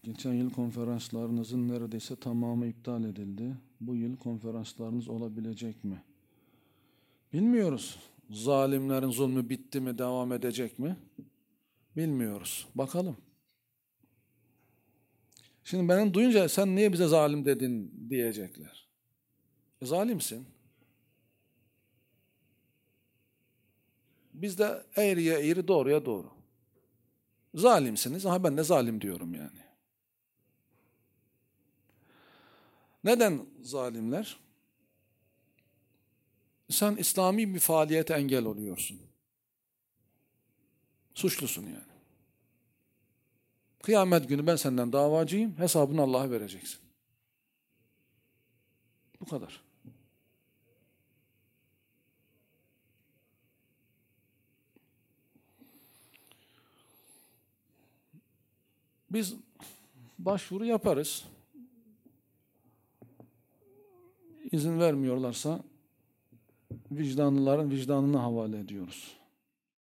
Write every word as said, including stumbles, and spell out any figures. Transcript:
Geçen yıl konferanslarınızın neredeyse tamamı iptal edildi. Bu yıl konferanslarınız olabilecek mi? Bilmiyoruz. Zalimlerin zulmü bitti mi, devam edecek mi? Bilmiyoruz. Bakalım. Şimdi benim duyunca sen niye bize zalim dedin diyecekler. E, zalimsin. Biz de eğriye eğri, doğruya doğru. Zalimsiniz. Aha ben de zalim diyorum yani. Neden zalimler? Sen İslami bir faaliyete engel oluyorsun. Suçlusun yani. Kıyamet günü ben senden davacıyım, hesabını Allah'a vereceksin. Bu kadar. Biz başvuru yaparız. İzin vermiyorlarsa vicdanlıların vicdanına havale ediyoruz.